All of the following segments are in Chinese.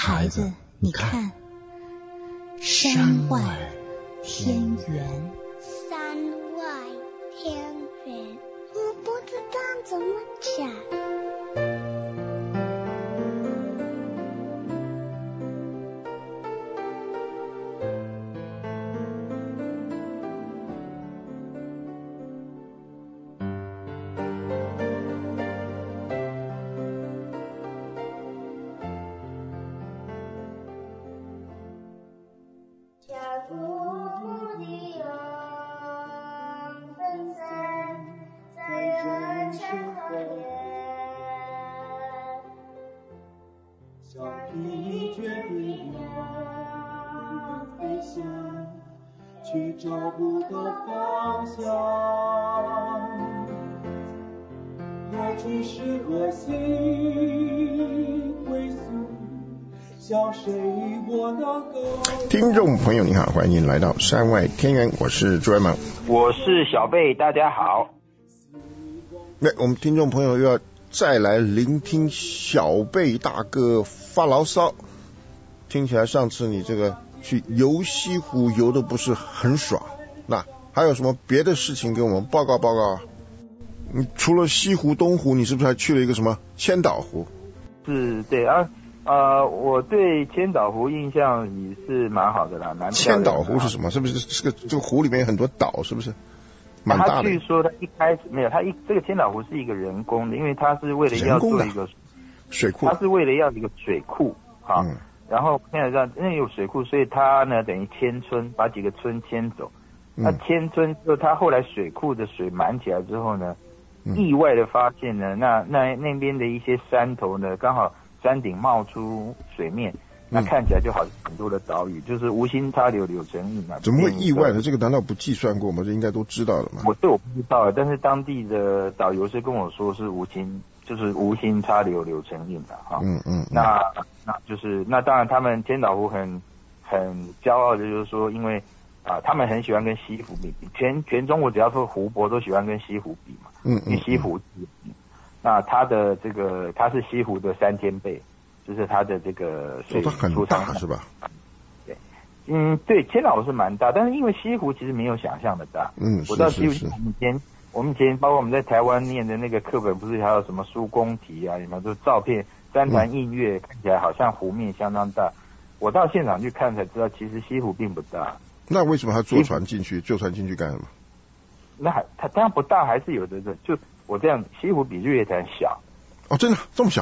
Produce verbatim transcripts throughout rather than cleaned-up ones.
孩子，你看，山外天圆。 山外天圆，我不知道怎么讲。 去找不到方向，来去是何心归宿，向谁我能够。 听众朋友你好，欢迎来到山外天圆，我是朱元猛， 我是小贝，大家好。 那我们听众朋友又要再来聆听小贝大哥发牢骚，听起来上次你这个去游西湖游的不是很爽，那还有什么别的事情给我们报告报告？你除了西湖东湖，你是不是还去了一个什么千岛湖？ 是，对啊，呃，我对千岛湖印象也是蛮好的啦，蛮漂亮的。 千岛湖是什么？是不是是个这个湖里面有很多岛？是不是？蛮大的。 他据说他一开始没有，他一这个千岛湖是一个人工的，因为他是为了要做一个水库， 他是为了要一个水库哈。嗯，然后现在这样，因为有水库，所以他呢等于迁村，把几个村迁走。那迁村之后，他后来水库的水满起来之后呢，嗯、意外的发现呢，那那那边的一些山头呢，刚好山顶冒出水面，那看起来就好像很多的岛屿，就是无心插柳柳成荫嘛。 怎么会意外的？这个难道不计算过吗？这应该都知道了嘛。 我对我不知道，但是当地的导游是跟我说是无心。就是无心插柳柳成荫的哈， 嗯嗯， 那那就是那当然他们千岛湖很很骄傲的就是说，因为啊、呃、他们很喜欢跟西湖比，全全中国只要是湖泊都喜欢跟西湖比嘛， 嗯嗯， 因为西湖比，那它的这个它是西湖的三千倍，就是它的这个水很大是吧？ 对，嗯对，千岛湖是蛮大，但是因为西湖其实没有想象的大， 嗯， 我到西湖以前。我们以前包括我们在台湾念的那个课本，不是还有什么苏公题啊，什么就照片三团映月，看起来好像湖面相当大。我到现场去看才知道，其实西湖并不大。 那为什么他坐船进去？坐船进去干什么？ 那还它当然不大，还是有的的。就我这样，西湖比日月潭小。 哦，真的这么小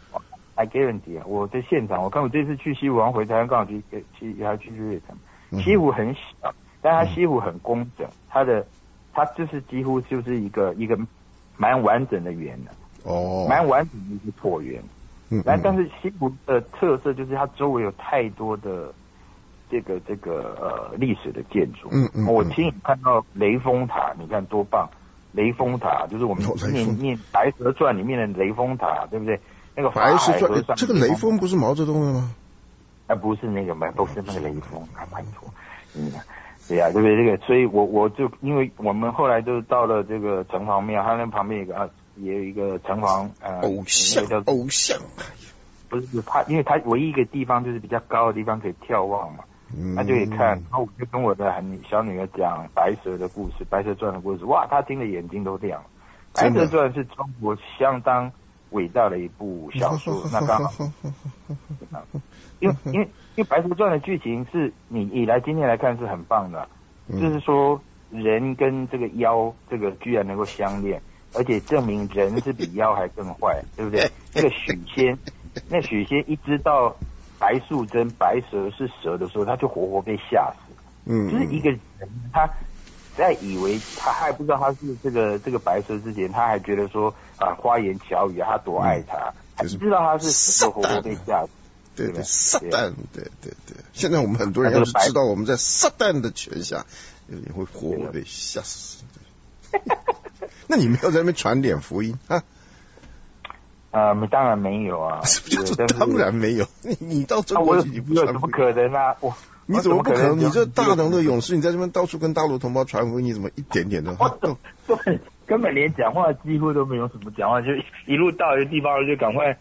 ？I guarantee 啊！我在现场，我看我这次去西湖，然后回台湾刚好去去还去日月潭。西湖很小，但它西湖很工整，它的。它就是几乎就是一个一个蛮完整的圆的， 哦， 蛮完整的一个椭圆。嗯，但但是西湖的特色就是它周围有太多的这个这个呃历史的建筑。 嗯嗯， 我亲眼看到雷峰塔，你看多棒！雷峰塔就是我们念念《白蛇传》里面的雷峰塔，对不对？那个白蛇传这个雷锋不是毛泽东的吗？ 啊，不是那个，不是那个雷锋，啊，拜托，嗯。对呀、啊，对不对？这个，所以我我就因为我们后来就到了这个城隍庙，它那旁边有一个啊，也有一个城隍呃， 偶像，那个叫偶像， 不是它，因为它唯一一个地方就是比较高的地方可以眺望嘛，他、嗯、就可以看。然后我就跟我的小女儿讲白蛇的故事，白蛇传的故事，哇，她听得眼睛都亮了。白蛇传是中国相当伟大的一部小说，那刚好，因为因为因为白蛇传的剧情是你以来今天来看是很棒的，嗯、就是说人跟这个妖这个居然能够相恋，而且证明人是比妖还更坏，对不对？那个许仙，那许仙一知道白素贞白蛇是蛇的时候，他就活活被吓死。嗯，就是一个人他。在以为他还不知道他是这个这个白蛇之前，他还觉得说啊花言巧语他多爱他，还不知道他是死活活被吓死。 对对，撒旦，对对对。现在我们很多人要是知道我们在撒旦的权下，也会活活被吓死。那你没有在那边传点福音啊？ 啊、呃，当然没有啊。 当然没有，你你到中国去你不传福音？ 怎么可能啊？我。 你怎么不可能？你这大能的勇士，你在这边到处跟大陆同胞传福音，你怎么一点点的？ 根本根本连讲话几乎都没有什么讲话，就一路到一个地方就赶快啊、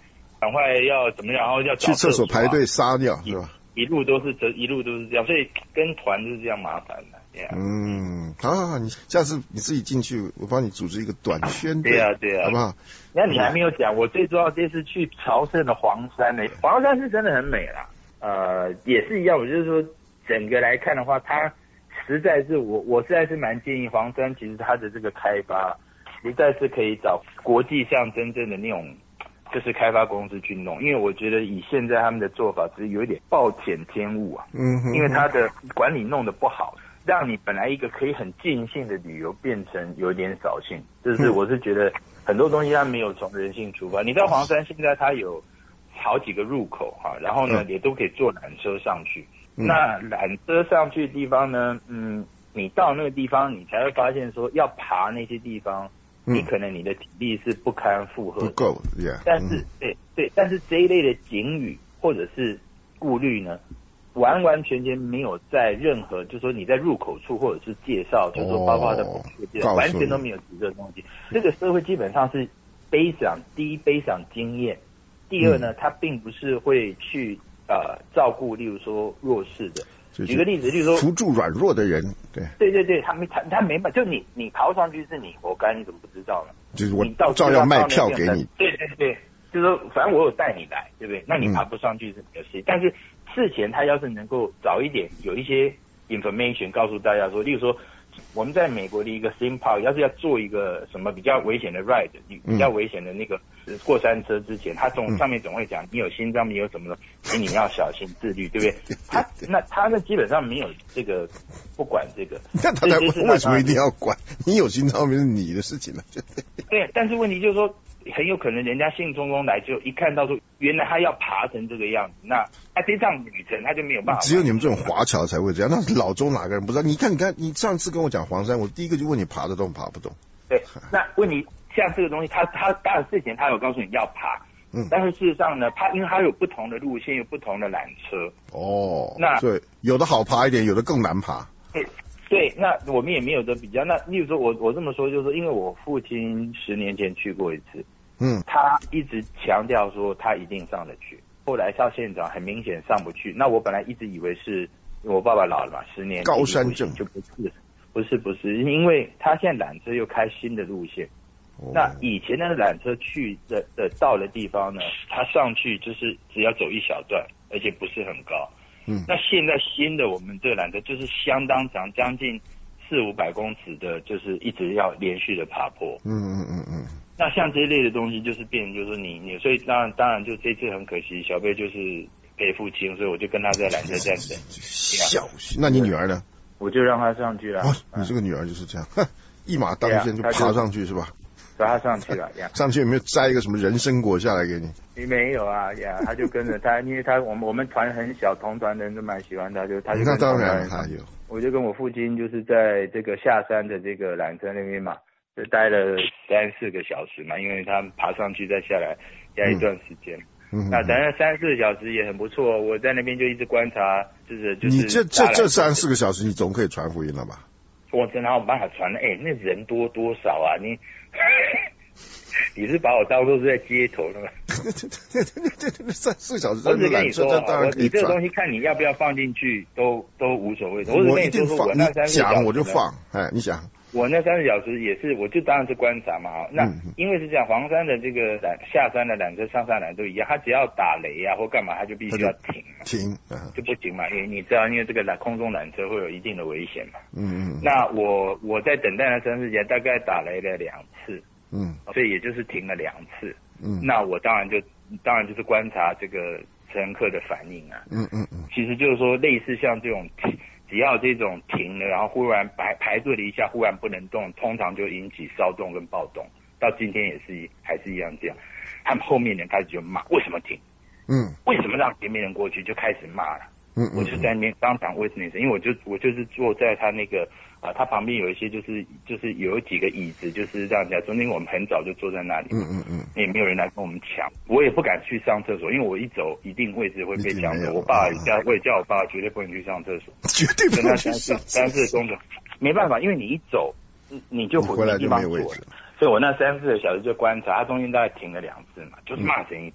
赶快要怎么样，然后要找去厕所排队撒尿是吧？ 一路都是这一路都是这样，所以跟团就是这样麻烦的。Yeah. 嗯，好好好，你下次你自己进去，我帮你组织一个短圈队， 对啊对啊， 好不好？ 那你还没有讲，我最重要这次去朝圣的黄山呢，黄山是真的很美啦，呃，也是一样，我就是说整个来看的话，它实在是我我实在是蛮建议黄山，其实它的这个开发实在是可以找国际上真正的那种就是开发公司去弄，因为我觉得以现在他们的做法只是有一点暴殄天物啊， 嗯哼， 因为它的管理弄得不好。让你本来一个可以很尽兴的旅游变成有点扫兴，就是我是觉得很多东西它没有从人性出发。你在黄山现在它有好几个入口哈，然后呢也都可以坐缆车上去。那缆车上去的地方呢，嗯，你到那个地方你才会发现说要爬那些地方，你可能你的体力是不堪负荷， 不够 ，yeah。 但是对对，但是这一类的警语或者是顾虑呢？完完全全没有在任何，就是说你在入口处或者是介绍，就是说包括它的补贴，完全都没有提这个东西。这个社会基本上是悲赏，第一悲赏经验，第二呢，它并不是会去呃照顾，例如说弱势的。举个例子，例如说扶助软弱的人，对对对对，他没他他没办法，就你你爬上去是你活该，你怎么不知道呢？ 就是我照样卖票给你。 对对对，就是说反正我有带你来，对不对？那你爬不上去是你的事，但是。事前他要是能够早一点有一些 information 告诉大家说，例如说我们在美国的一个 theme park 要是要做一个什么比较危险的 ride， 比较危险的那个过山车之前，他总上面总会讲你有心脏病有什么的，请你要小心自律，对不对？他那他那基本上没有这个不管这个， 那他为什么一定要管？你有心脏病是你的事情了。 对，但是问题就是说。很有可能人家兴冲冲来，就一看到说原来他要爬成这个样子，那他这趟旅程他就没有办法。 只有你们这种华侨才会这样，那老中哪个人不知道？你看，你看，你上次跟我讲黄山，我第一个就问你爬得动爬不动。 对，那问题像这个东西，他他当然事前他有告诉你要爬，嗯，但是事实上呢，他因为他有不同的路线，有不同的缆车。 哦， 那对，有的好爬一点，有的更难爬。 对。对，那我们也没有得比较。那例如说我我这么说，就是说，因为我父亲十年前去过一次，嗯，他一直强调说他一定上得去，后来到现场很明显上不去。那我本来一直以为是我爸爸老了嘛，十年高山症就不是，不是不是，因为他现在缆车又开新的路线。哦、那以前的缆车去的的到的地方呢，他上去就是只要走一小段，而且不是很高。嗯，那现在新的我们这个缆车就是相当长，将近四五百公尺的，就是一直要连续的爬坡。嗯嗯嗯嗯。那像这一类的东西，就是变成就是说你你，所以当然当然就这次很可惜，小贝就是陪父亲，所以我就跟他在缆车站等。 小心，那你女儿呢？ 我就让她上去了。 哦，你这个女儿就是这样，一马当先就爬上去是吧？ 所以他上去了呀， 上去有没有摘一个什么人参果下来给你？ 没有啊呀，他就跟着他，因为他我们我们团很小，同团的人都蛮喜欢他，就他就跟那当然他有， 我就跟我父亲就是在这个下山的这个缆车那边嘛，就待了三四个小时嘛，因为他爬上去再下来要一段时间。嗯，那等了三四个小时也很不错，我在那边就一直观察，就是就是。 你这这这三四个小时，你总可以传福音了吧？ 我真的没有办法传了，哎，那人多多少啊？你你是把我当作是在街头的吗？ 三四小时， 我只跟你说，我你这个东西看你要不要放进去，都都无所谓。我只跟你说说，我那三四小时， 讲我就放，哎，你想。 我那三十小时也是，我就当然是观察嘛。那因为是这样，黄山的这个缆下山的缆车、上山缆都一样，它只要打雷啊或干嘛，它就必须要停， 停就不行嘛。因为你知道，因为这个缆空中缆车会有一定的危险嘛。嗯嗯。那我我在等待的三十节大概打雷了两次，嗯，所以也就是停了两次。嗯。那我当然就当然就是观察这个乘客的反应啊。嗯嗯嗯。其实就是说，类似像这种。只要这种停了，然后忽然排排队了一下，忽然不能动，通常就引起骚动跟暴动。到今天也是还是一样这样，他们后面人开始就骂，为什么停？嗯，为什么让前面人过去？就开始骂了。嗯, 嗯，我就在那边当场 witness， 因为我就我就是坐在他那个啊、呃，他旁边有一些就是就是有几个椅子，就是让人家说，因为我们很早就坐在那里，嗯嗯嗯，也没有人来跟我们抢，我也不敢去上厕所，因为我一走一定位置会被抢走。我爸也叫，我也叫我爸绝对不能去上厕所， 绝对不能去上三四公尺，没办法，因为你一走，你就回来地方坐了，所以我那三四个小时就观察，他中间大概停了两次嘛，就是骂成一团。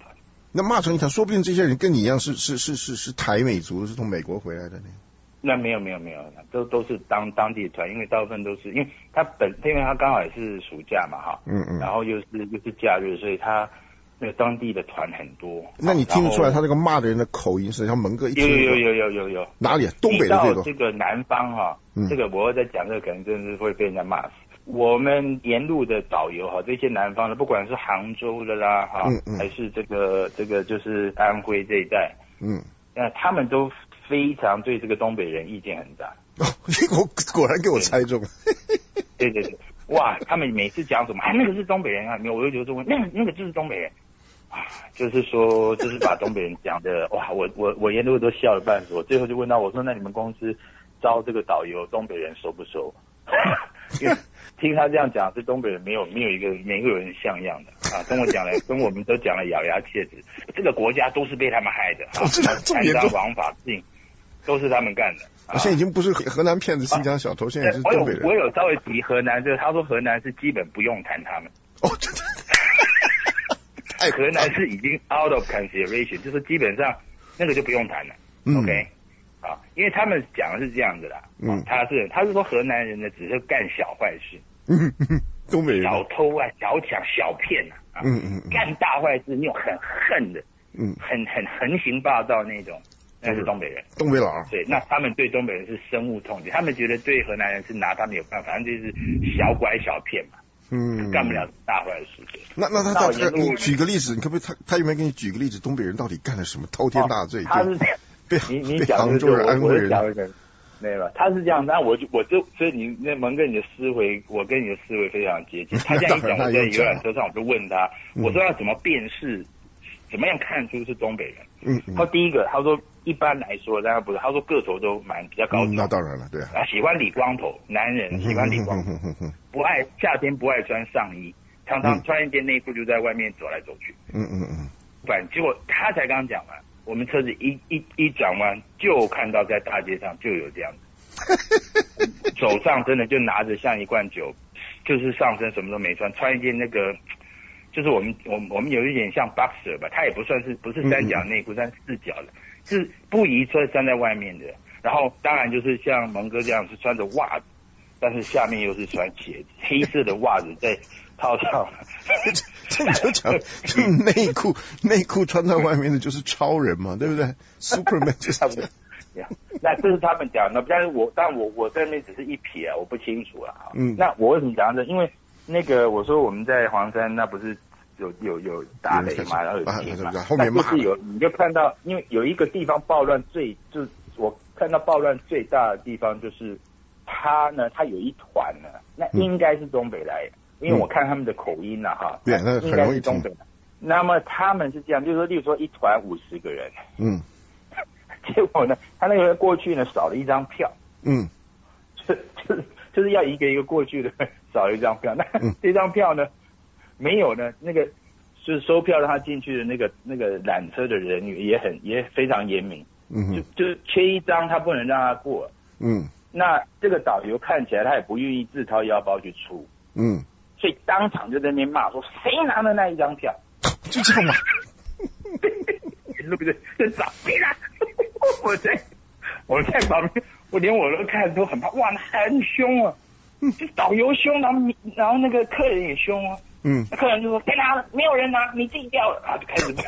那骂成一团，说不定这些人跟你一样是是是是是台美族，是从美国回来的呢。 那没有没有没有，都都是当当地的团，因为大部分都是因为他本因为他刚好也是暑假嘛哈，嗯嗯，然后又是又是假日，所以他那个当地的团很多。 那你听得出来他那个骂的人的口音是像蒙哥一听有有有有有有哪里啊？东北的最多。 这个南方哈、嗯，这个我要再讲这个可能真的是会被人家骂死。我们沿路的导游哈，这些南方的，不管是杭州的啦哈、嗯嗯，还是这个这个就是安徽这一带，嗯，那他们都非常对这个东北人意见很大。 哦，我果然给我猜中了。 对对对，哇，他们每次讲什么，哎，那个是东北人啊，没有，我就觉得说，那个那个就是东北人啊，就是说，就是把东北人讲的，哇，我我我沿路都笑了半死。我最后就问到我说，那你们公司招这个导游，东北人收不收？因为听他这样讲，是东北人没有没有一个没有人像样的啊，跟我讲了，跟我们都讲了咬牙切齿，这个国家都是被他们害的啊，贪赃枉法性都是他们干的。 啊、现在已经不是河南骗子、新疆小偷，啊、现在是东北人。 我有我有稍微提河南，就是他说河南是基本不用谈他们。 哦，真的。 河南是已经 out of consideration， 就是基本上那个就不用谈了。嗯、OK。啊，因为他们讲的是这样子啦，嗯，他是他是说河南人呢只是干小坏事， 嗯，东北人小偷啊、小抢、小骗啊，嗯嗯，干大坏事那种很恨的，嗯，很很横行霸道那种，那是东北人， 东北佬。 对，那他们对东北人是深恶痛绝，他们觉得对河南人是拿他们有办法，反正就是小拐小骗嘛，嗯，干不了大坏事。 那那他他他，你举个例子，你可不可以他他有没有给你举个例子？东北人到底干了什么滔天大罪？ 哦、他是这样。你你讲的就是我我讲的人，对吧？他是这样，那我就我就所以你那蒙哥你的思维，我跟你的思维非常接近。他这样一讲，我在游览车上我就问他，我说要怎么辨识，怎么样看出是东北人？嗯，他第一个他说一般来说，当然不是，他说个头都蛮比较高、嗯。 那当然了，对啊。 啊，喜欢理光头，男人喜欢理光头，不爱夏天不爱穿上衣，常常穿一件内裤就在外面走来走去。嗯嗯嗯。反结果他才刚讲完。我们车子一一一转弯，就看到在大街上就有这样子，手上真的就拿着像一罐酒，就是上身什么都没穿，穿一件那个，就是我们我们我们有一点像 boxer 吧，它也不算是不是三角内裤，但是四角的，是不宜穿站在外面的。然后当然就是像蒙哥这样是穿着袜子，但是下面又是穿鞋子，黑色的袜子在套上。 这你就讲，这内裤内裤穿在外面的就是超人嘛，对不对 ？Superman 就是差不多。那这是他们讲的，但是我但我我在那边只是一瞥啊，我不清楚啊。嗯。那我为什么讲这？因为那个我说我们在黄山，那不是有有有打雷嘛，然后有停嘛，那就是有你就看到，因为有一个地方暴乱最，就是我看到暴乱最大的地方就是他呢，他有一团呢，那应该是东北来的。因为我看他们的口音啊，哈、 嗯，对， 应该是东北的。那么他们是这样，就是说，例如说一团五十个人，嗯，结果呢，他那个过去呢少了一张票，嗯，就就是就是要一个一个过去的少了一张票，那、嗯、这张票呢没有呢，那个就是收票让他进去的那个那个缆车的人也很也非常严明，嗯，就就是缺一张他不能让他过，嗯，那这个导游看起来他也不愿意自掏腰包去出，嗯。所以当场就在那边骂说：“谁拿了那一张票？” 就这样嘛， 对不对？就找谁拿？我在我在旁边，我连我都看都很怕。哇，那很凶啊！嗯，就导游凶，然后然后那个客人也凶啊。嗯，客人就说：“谁拿了？没有人拿，你自己掉了。”然后就开始。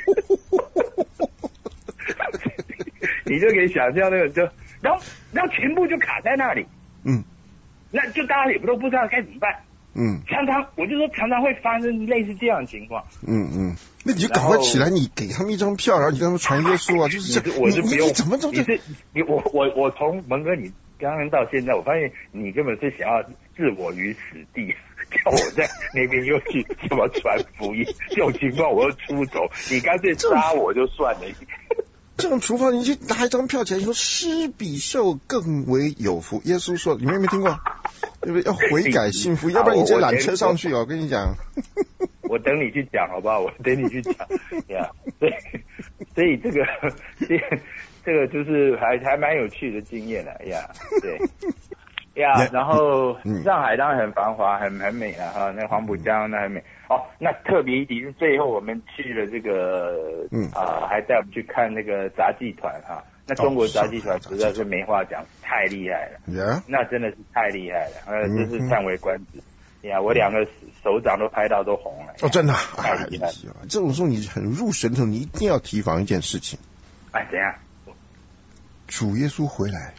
你就可以想象那个，就然后然后全部就卡在那里。嗯，那就大家也不都不知道该怎么办。嗯，常常我就说常常会发生类似这样的情况。嗯嗯， 那你就赶快起来，你给他们一张票，然后你跟他们传耶稣啊，就是这。 我是不用， 你怎么怎么你是你我我我从蒙哥你刚刚到现在，我发现你根本是想要置我于死地，叫我在那边又去什么传福音，这种情况我又出走，你干脆杀我就算了。 这种处罚，你去拿一张票起来，你说施比受更为有福。耶稣说，你们有没有听过？对不对？要悔改信福，要不然你直接缆车上去哦。我跟你讲， 我等你去讲好不好？我等你去讲呀。所以，所以这个，这这个就是还还蛮有趣的经验的呀。对呀，然后上海当然很繁华，很很美了哈。那黄浦江那很美哦，那特别一提是最后我们去了这个，嗯啊、呃，还带我们去看那个杂技团哈。那中国杂技团实在是没话讲，太厉害了。 Yeah? 那真的是太厉害了，呃，真是叹为观止。呀、嗯，我两个手掌都拍到都红了。 哦，真的、啊， 太厉害了。 哎、这种时候你很入神头，你一定要提防一件事情。 哎，怎样？ 主耶稣回来。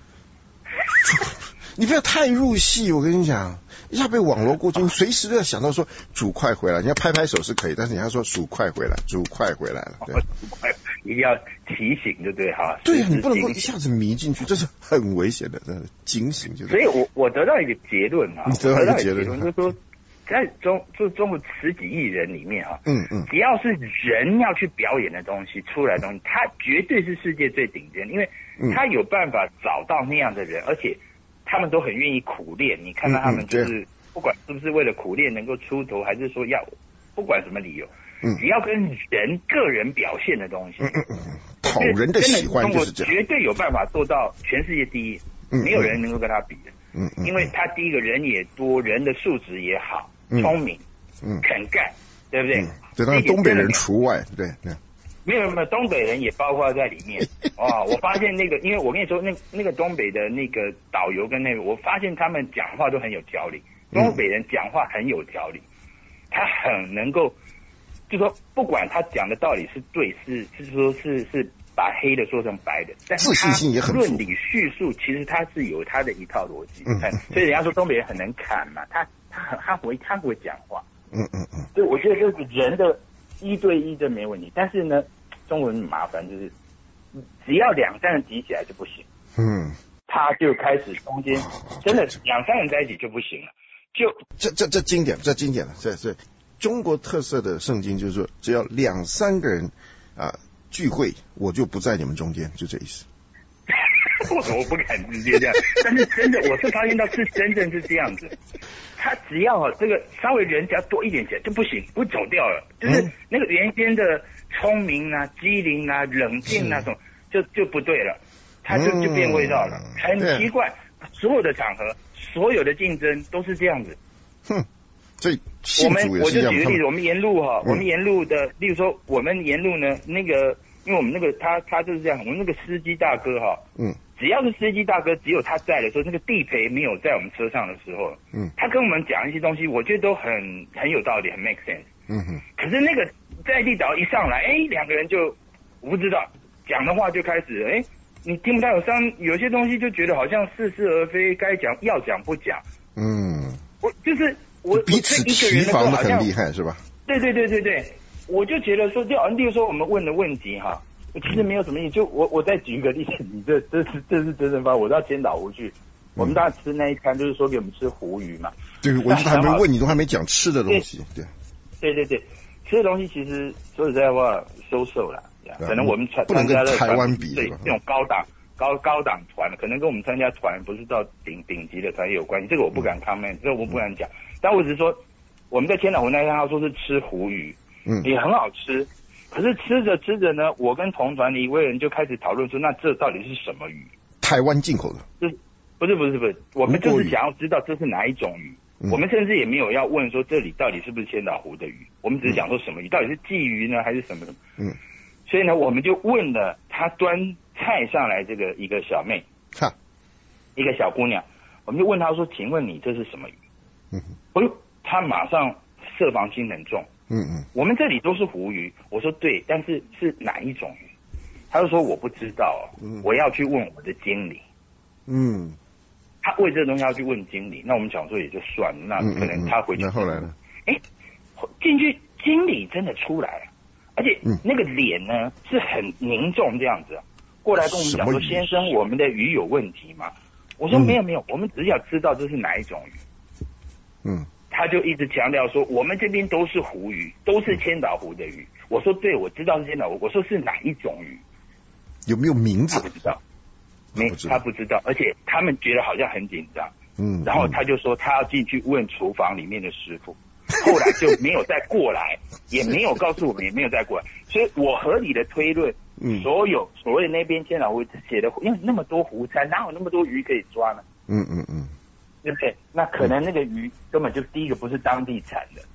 你不要太入戏，我跟你讲，一下被网络过去，你随时都要想到说主快回来，你要拍拍手是可以，但是你要说主快回来，主快回来了，对， 主快一定要提醒，对不对哈？ 对啊，你不能够一下子迷进去，这是很危险的，真的警醒就是。 所以我我得到一个结论啊， 你得到一个结论， 就是说，在中就中国十几亿人里面啊， 嗯嗯， 只要是人要去表演的东西出来的东西，他绝对是世界最顶尖，因为他有办法找到那样的人，而且。他们都很愿意苦练，你看到他们就是、嗯嗯、不管是不是为了苦练能够出头，还是说要不管什么理由，嗯、只要跟人个人表现的东西， 嗯嗯嗯，讨人的喜欢就是这样， 绝对有办法做到全世界第一，嗯、没有人能够跟他比的，嗯嗯，因为他第一个人也多，人的素质也好，嗯、聪明，嗯，肯干，对不对？嗯、 对，当然东北人除外，对对。 没有没有，东北人也包括在里面。哇，我发现那个，因为我跟你说，那那个东北的那个导游跟那个，我发现他们讲话都很有条理。东北人讲话很有条理，他很能够，就说不管他讲的道理是对是是说是是把黑的说成白的，但是他论理叙述其实他是有他的一套逻辑。嗯，所以人家说东北人很能侃嘛，他他很他会他会讲话。 嗯嗯嗯， 所以我觉得这个人的一对一这没问题，但是呢。中文很麻烦，就是只要两三人挤起来就不行。 嗯， 他就开始中间真的两三人在一起就不行了。就这这这经典，这经典了，这这中国特色的圣经就是说，只要两三个人啊聚会，我就不在你们中间，就这意思。 我我不敢直接这样，但是真的我是发现到是真正是这样子。他只要这个稍微人只要多一点钱就不行，不走掉了，就是那个原先的聪明啊、机灵啊、冷静那种，就就不对了，他就就变味道了，很奇怪。所有的场合、所有的竞争都是这样子。 哼，所以我们我就举个例子，我们沿路哈，我们沿路的，例如说我们沿路呢，那个因为我们那个他他就是这样，我们那个司机大哥哈，嗯。只要是司机大哥，只有他在的时候，那个地陪没有在我们车上的时候，嗯，他跟我们讲一些东西，我觉得都很很有道理，很 make sense，嗯哼。可是那个在地导一上来，哎，两个人就我不知道讲的话就开始，哎，你听不到有伤，有些东西就觉得好像似是而非，该讲要讲不讲， 嗯， 我就是我彼此提防的很厉害是吧？ 对对对对对，我就觉得说，就例如说我们问的问题哈。其实没有什么意思，就我我再举一个例子，你这这是这是真正发，我到千岛湖去，我们大家吃那一餐就是说给我们吃湖鱼嘛。 对，我还没问你，都还没讲吃的东西。对， 对对对，吃的东西其实说实在话收受了，可能我们参不能跟台湾比， 对这种高档高高档团，可能跟我们参加团不是到顶顶级的团也有关系，这个我不敢 comment， 这个我不敢讲，但我只是说我们在千岛湖那一餐，他说是吃湖鱼，嗯，也很好吃。可是吃着吃着呢，我跟同团的一位人就开始讨论说，那这到底是什么鱼？ 台湾进口的？ 就是不是不是不是，我们就是想要知道这是哪一种鱼。嗯、我们甚至也没有要问说这里到底是不是千岛湖的鱼，我们只是想说什么鱼，嗯、到底是鲫鱼呢还是什么？嗯。所以呢，我们就问了他端菜上来这个一个小妹， 哈， 一个小姑娘，我们就问她说：“请问你这是什么鱼？”嗯哼，哎呦，她马上设防心很重。嗯嗯，我们这里都是湖鱼。我说对，但是是哪一种鱼？他就说我不知道，嗯、我要去问我的经理。嗯，他为这个东西要去问经理，那我们想说也就算了，那可能他回去。 那后来呢？ 哎，进去经理真的出来了，而且那个脸呢是很凝重这样子，过来跟我们讲说：“先生，我们的鱼有问题吗？”我说：“没有没有，我们只想知道这是哪一种鱼。”嗯。他就一直强调说，我们这边都是湖鱼，都是千岛湖的鱼。我说对，我知道是千岛湖。我说是哪一种鱼？ 有没有名字？ 他不知道，没，他不知道。而且他们觉得好像很紧张。嗯。然后他就说他要进去问厨房里面的师傅，后来就没有再过来，也没有告诉我们，也没有再过来。所以我合理的推论，嗯，所有所谓那边千岛湖写的，因为那么多湖餐，哪有那么多鱼可以抓呢？嗯嗯嗯。对不对？那可能那个鱼根本就第一个不是当地产的，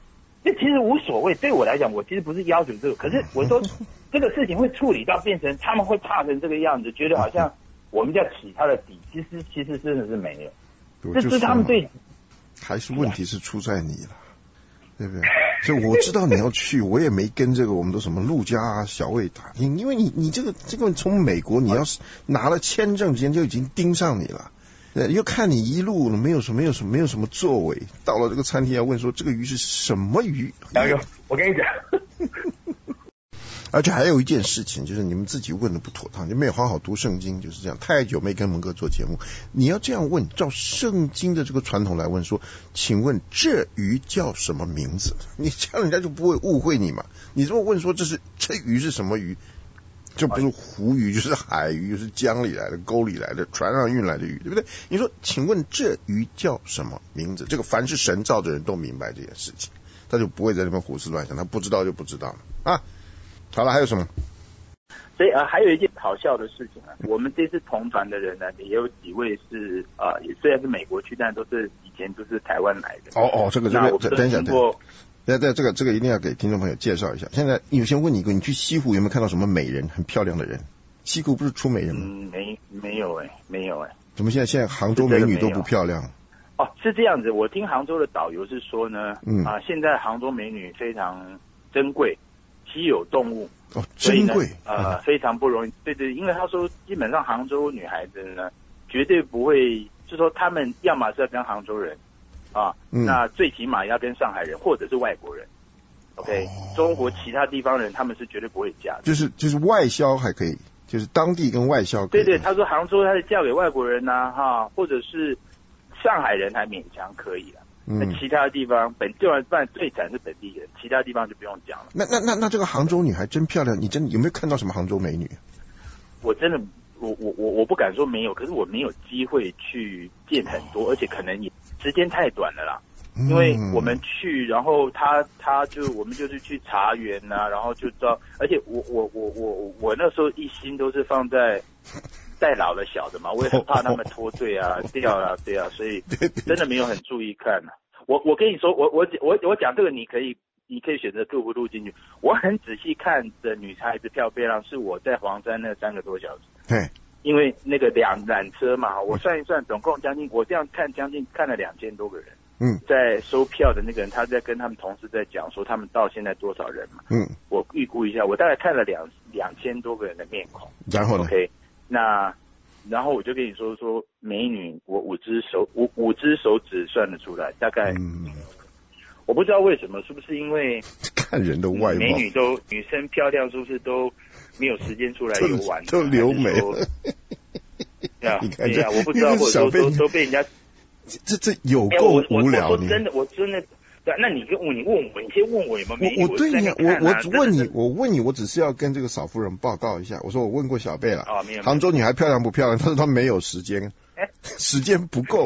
这其实无所谓，对我来讲，我其实不是要求这个，可是我说这个事情会处理到变成他们会怕成这个样子，觉得好像我们要起他的底，其实其实真的是没有，这是他们对， 还是问题是出在你了，对不对？所以我知道你要去，我也没跟这个我们的什么陆家啊、小魏打听，因为你你这个这个从美国你要是拿了签证之前就已经盯上你了。又看你一路没有什么没有什么没有什么作为，到了这个餐厅要问说这个鱼是什么鱼？ 哎呦，我跟你讲， 而且还有一件事情，就是你们自己问的不妥当，就没有好好读圣经，就是这样。太久没跟蒙哥做节目，你要这样问，照圣经的这个传统来问说，请问这鱼叫什么名字？你这样人家就不会误会你嘛。你如果问说这是这鱼是什么鱼？这不是湖鱼，就是海鱼，就是江里来的、沟里来的、船上运来的鱼，对不对？你说，请问这鱼叫什么名字？这个凡是神造的人都明白这件事情，他就不会在那边胡思乱想，他不知道就不知道了啊。好了，还有什么？ 所以啊、呃，还有一件好笑的事情啊，我们这次同团的人呢，也有几位是啊、呃，也虽然是美国去，但都是以前都是台湾来的。 哦哦，这个这个，等一下， 等一下。 对对，这个这个一定要给听众朋友介绍一下。现在有先问你一个，你去西湖有没有看到什么美人，很漂亮的人？西湖不是出美人吗？ 嗯，没没有哎、欸，没有哎、欸。 怎么现在现在杭州美女都不漂亮？ 哦，是这样子。我听杭州的导游是说呢， 嗯啊、呃，现在杭州美女非常珍贵，稀有动物。 哦，珍贵。 呃，非常不容易。对对，因为他说基本上杭州女孩子呢，绝对不会，就说他们要么是要跟杭州人。啊、嗯，那最起码要跟上海人或者是外国人 ，OK，、哦、中国其他地方人他们是绝对不会嫁的。 就是就是外销还可以，就是当地跟外销可以。 对对，他说杭州他是嫁给外国人呐、啊，哈，或者是上海人还勉强可以了。嗯，那其他地方本就然办最惨是本地人，其他地方就不用讲了。 那那那那这个杭州女孩真漂亮，你真有没有看到什么杭州美女？ 我真的，我我我我不敢说没有，可是我没有机会去见很多，而且可能也。时间太短了啦，因为我们去，然后他他就我们就是去茶园呐、啊，然后就知道，而且我我我我我那时候一心都是放在带老的小的嘛，我也很怕他们脱队啊掉啊对啊，所以真的没有很注意看啊。我我跟你说，我我我我讲这个你可以你可以选择录不录进去。我很仔细看的女孩子漂不漂亮，是我在黄山那三个多小时。 对。 因为那个两缆车嘛，我算一算，总共将近，我这样看将近看了两千多个人。 嗯， 在收票的那个人，他在跟他们同事在讲说，他们到现在多少人嘛？ 嗯， 我预估一下，我大概看了两两千多个人的面孔。 然后呢 ？OK， 那然后我就跟你说说，美女，我五只手五五只手指算得出来，大概。嗯。我不知道为什么，是不是因为看人的外貌， 美女都女生漂亮，是不是都没有时间出来游玩， 都留美了？ 对啊，对啊，我不知道，或者说都都被人家， 这这有够无聊。 我真的，我真的，对，那你跟我，你问我，你先问我有没有美女？ 我我对你，我我问你，我问你，我只是要跟这个嫂夫人报告一下。我说我问过小贝了， 啊，没有， 杭州女孩漂亮不漂亮？她说她没有时间，时间不够。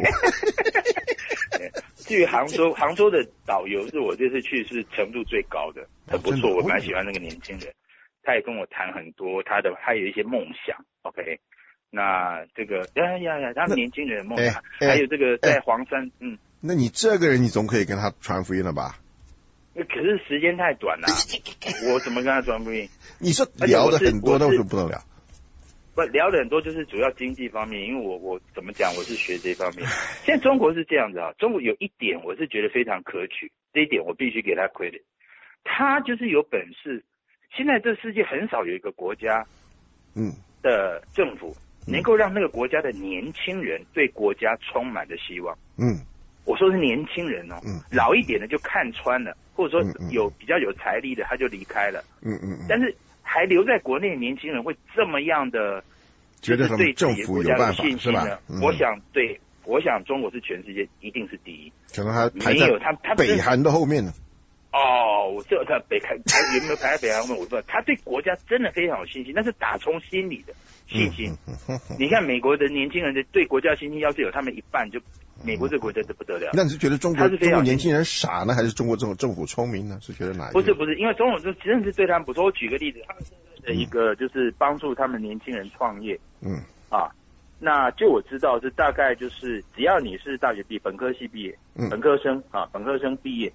至于杭州，杭州的导游是我这次去是程度最高的，很不错，我蛮喜欢那个年轻人。他也跟我谈很多他的，他有一些梦想。OK， 那这个呀呀呀，他们年轻人的梦想，还有这个在黄山，嗯， 那你这个人，你总可以跟他传福音了吧？ 可是时间太短了，我怎么跟他传福音？ 你说聊的很多，那为什么不能聊？ 不聊的很多，就是主要经济方面，因为我我怎么讲，我是学这方面。现在中国是这样子啊，中国有一点我是觉得非常可取，这一点我必须给他 credit， 他就是有本事。现在这世界很少有一个国家，嗯，的政府能够让那个国家的年轻人对国家充满着希望。嗯，我说是年轻人哦，嗯，老一点的就看穿了，或者说有比较有财力的他就离开了。嗯嗯，但是。还留在国内的年轻人会这么样的， 觉得对政府有办法是吧？嗯、我想对，我想中国是全世界一定是第一， 可能还排在他他北韩的后面呢。 哦，我这他北韩有没有排在北韩后面？我不知道。他对国家真的非常有信心，那是打从心里的信心。嗯嗯嗯、你看美国的年轻人的对国家信心，要是有他们一半，就美国这个国家就不得了。 那你是觉得中国中国年轻人傻呢，还是中国政政府聪明呢？是觉得哪一个？ 不是不是，因为中国真的是对他们不错。我举个例子，他们现在的一个就是帮助他们年轻人创业。嗯啊，那就我知道是大概就是只要你是大学毕业，本科系毕业，嗯、本科生啊，本科生毕业。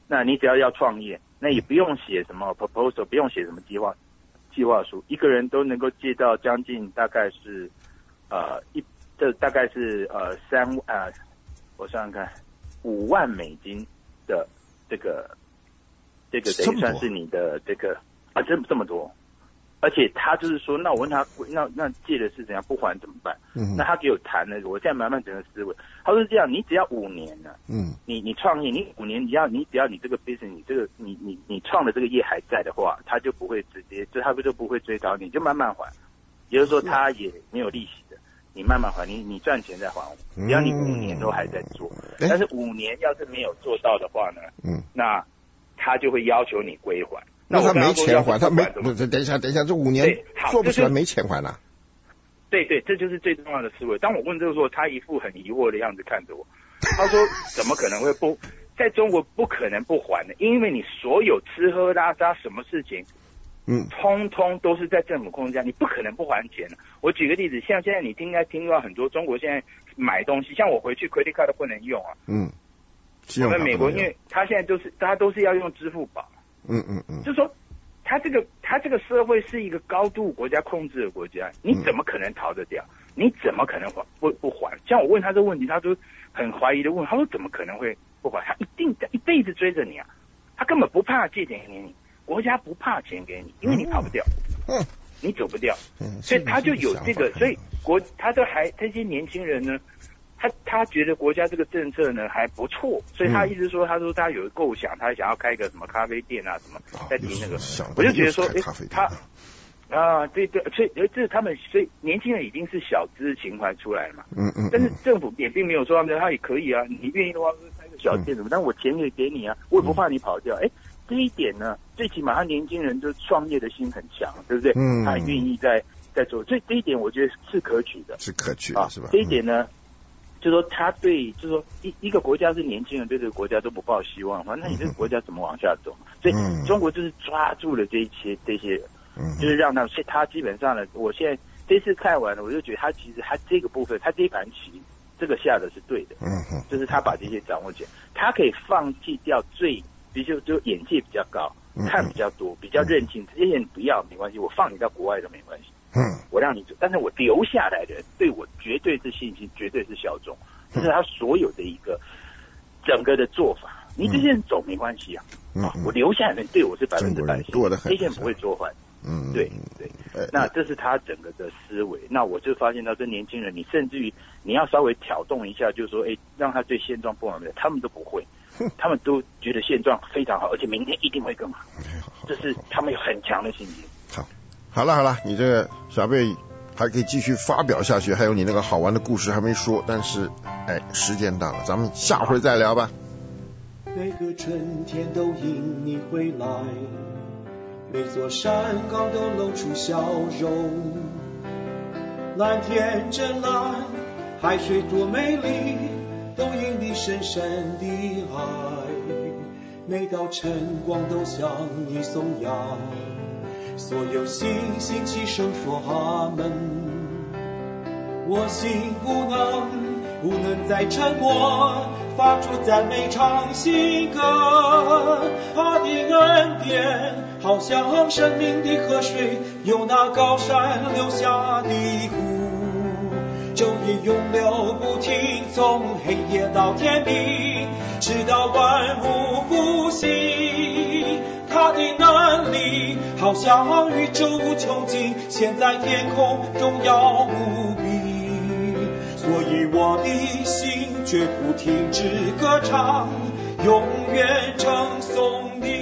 那你只要要创业，那也不用写什么 proposal， 不用写什么计划计划书，一个人都能够借到将近大概是呃一这大概是呃三呃我想想看五万美金的这个这个等于算是你的这个啊这这么多。而且他就是说，那我问他，那那借的是怎样不还怎么办？嗯，那他给我谈了，我现在慢慢整个思维，他说是这样，你只要五年呢、啊，嗯，你你创业，你五年你要你只要你这个 business， 你这个你你你创的这个业还在的话，他就不会直接，就他不就不会追讨你，就慢慢还，也就是说他也没有利息的，你慢慢还，你你赚钱再还我，只要你五年都还在做，嗯、但是五年要是没有做到的话呢，嗯，那他就会要求你归还。 那他没钱还，他没不是？等一下，等一下，这五年做不出来，没钱还了。 对对，这就是最重要的思维。当我问这个时候，他一副很疑惑的样子看着我，他说：“怎么可能会不在中国不可能不还的？因为你所有吃喝拉撒什么事情，嗯，通通都是在政府控制下，你不可能不还钱的。我举个例子，像现在你应该听到很多中国现在买东西，像我回去 credit card 都不能用啊，嗯，我们美国因为他现在都是大家都是要用支付宝。”嗯嗯嗯，就是说，他这个他这个社会是一个高度国家控制的国家，你怎么可能逃得掉？你怎么可能还不不还？像我问他这个问题，他都很怀疑的问，他说怎么可能会不还？他一定一辈子追着你啊，他根本不怕借钱给你，国家不怕钱给你，因为你跑不掉，嗯，你走不掉，嗯，所以他就有这个，所以国他都还这些年轻人呢。他他觉得国家这个政策呢还不错，所以他一直说，他说他有构想，他想要开一个什么咖啡店啊，什么在提那个，我就觉得说，哎，他啊，对对，所以这是他们，所以年轻人已经是小资情怀出来了嘛，嗯嗯，但是政府也并没有说他们他也可以啊，你愿意的话开个小店什么，但我钱也给你啊，我也不怕你跑掉，哎，这一点呢，最起码他年轻人就创业的心很强，对不对？嗯，他愿意在在做，所以这一点我觉得是可取的， 是可取的，是吧？ 这一点呢。就说他对，就说一一个国家是年轻人对这个国家都不抱希望的话，那你这个国家怎么往下走？所以中国就是抓住了这一些这些，就是让他，所以他基本上呢，我现在这次看完了，我就觉得他其实他这个部分，他这一盘棋这个下的是对的，就是他把这些掌握起来，他可以放弃掉最，比如就眼界比较高，看比较多，比较认清，这些人不要没关系，我放你到国外都没关系。嗯，我让你走，但是我留下来的人对我绝对是信心，绝对是效忠，这是他所有的一个整个的做法。你这些人走没关系啊，嗯，我留下来的人对我是百分之百信，这些人不会做坏。嗯，对对，那这是他整个的思维。那我就发现到这年轻人，你甚至于你要稍微挑动一下，就是说，哎，让他对现状不满的，他们都不会，他们都觉得现状非常好，而且明天一定会更好，这是他们有很强的信心。 好。好了好了，你这个小贝还可以继续发表下去，还有你那个好玩的故事还没说，但是哎，时间到了，咱们下回再聊吧。 每个春天都因你回来，每座山岗都露出笑容，蓝天真蓝，海水多美丽，都因你深深的爱，每道晨光都向你颂扬，所有星星齐声说阿门，我心不能不能再沉默，发出赞美唱新歌。他的恩典好像生命的河水，由那高山流下的湖，昼夜永流不停，从黑夜到天明，直到万物复兴。他的能力好像宇宙无穷尽，现在天空荣耀无比，所以我的心绝不停止歌唱，永远称颂你。